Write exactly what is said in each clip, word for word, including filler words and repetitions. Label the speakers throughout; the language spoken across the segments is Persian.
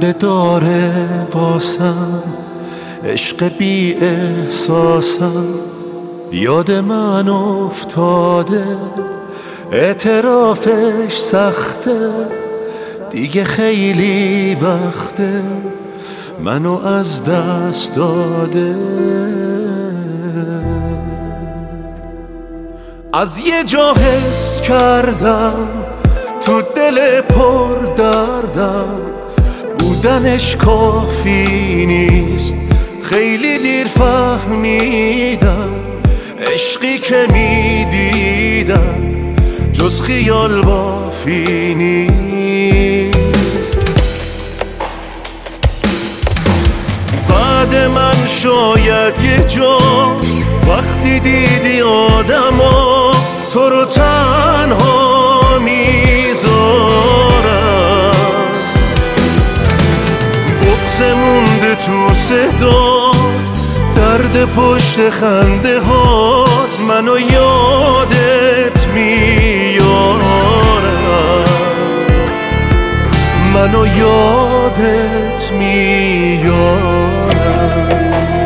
Speaker 1: مونده داره واسم عشق بی احساسم، یاد من افتاده اعترافش سخته، دیگه خیلی وقته منو از دست داده. از یه جا حس کردم تو دل پر دردم بودنش کافی نیست، خیلی دیر فهمیدم عشقی که میدیدم جز خیال بافی نیست. بعد من شاید یه جا وقتی دیدی آدما تو رو تنها میذارم، بغض مونده تو صدات، درد پشت خنده هات، منو یادت میارم، منو یادت میارم.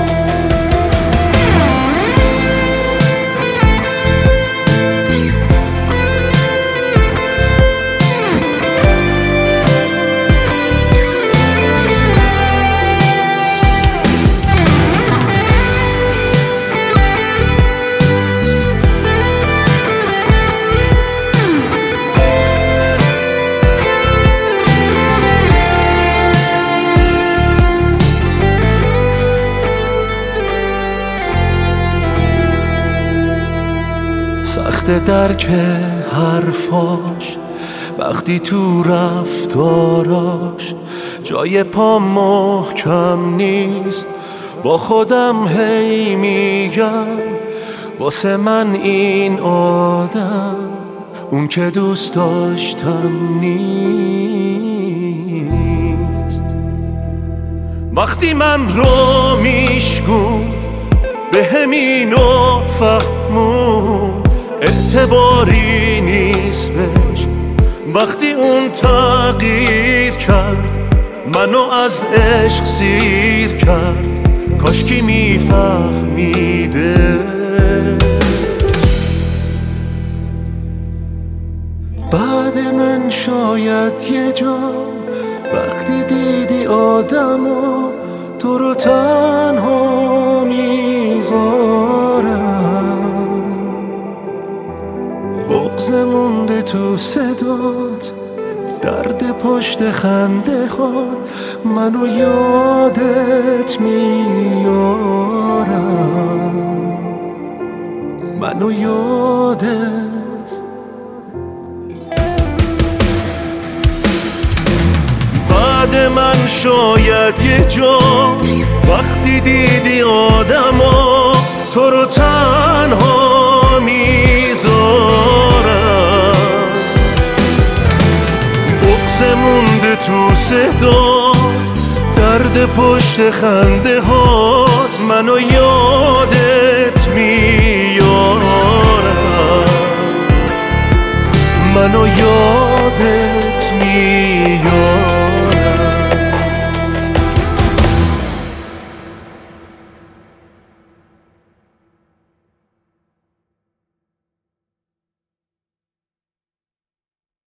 Speaker 1: سخت درک حرفاش وقتی تو رفتاراش جای پا محکم نیست، با خودم هی میگم واسه من این آدم اون که دوست داشتم نیست. وقتی من رو میشکوند به همینو فهمون اعتباری نیست بهش، وقتی اون تغییر کرد منو از عشق سیر کرد، کاشکی میفهمیده. بعد من شاید یه جا وقتی دیدی آدمو تو رو تنها میذارم، بغض مونده تو صدات، درد پشت خنده هات، منو یادت میارم، منو یادت. بعد من شاید یه جا وقتی دیدی آدما تو رو تنها میذارم، بغض مونده تو صدات، درد پشت خنده هات، منو یادت میارم، منو یادت